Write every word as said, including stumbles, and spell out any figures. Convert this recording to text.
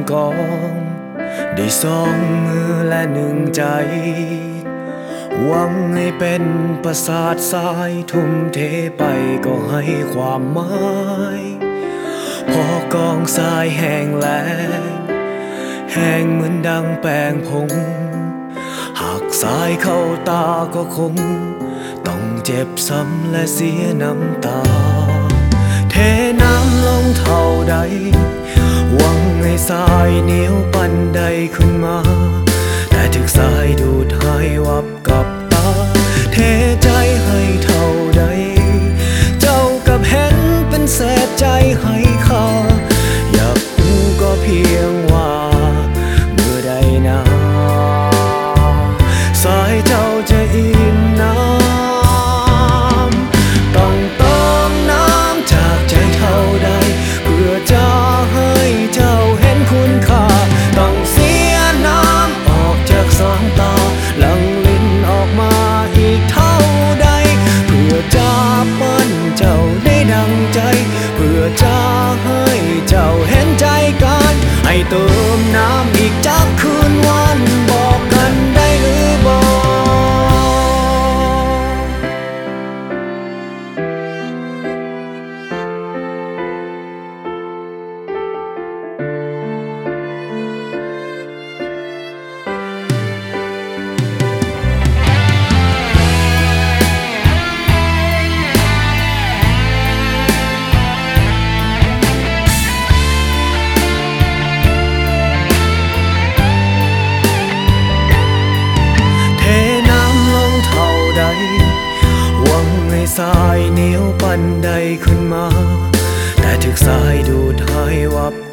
กองได้สองมือและหนึ่งใจหวังให้เป็นประสาททรายทุ่มเทไปก็ให้ความหมายพอกองทรายแห้งแล้งแห้งเหมือนดังแป้งผงหากทรายเข้าตาก็คงต้องเจ็บซ้ำและเสียน้ำตาเทน้ำลงเท่าใดหวังให้ทรายเหนียวปันใดขึ้นมาแต่ถึงทรายดูดหายวับกับตาเทใจให้เท่าใดเจ้ากับเห็นเป็นเศษใจให้ค่าอยากรู้ก็เพียงว่าเมื่อใดนะสายเจ้าจะอิ่มน้ำต้องเติมน้ำจากใจเท่าใดเพื่อจะให้เจ้าเห็นคุณค่าต้องเสียน้ำออกจากสองตาหลั่งลิ้นออกมาอีกเท่าใดเพื่อจะปั้นเจ้าได้ดังใจเพื่อจะให้เจ้าเห็นใจกันให้เติมน้ำอีกจากคืนวันบอกกันได้หรือบ่สายเหนียวปันใดขึ้นมาแต่ถึกสายดูดหายวับ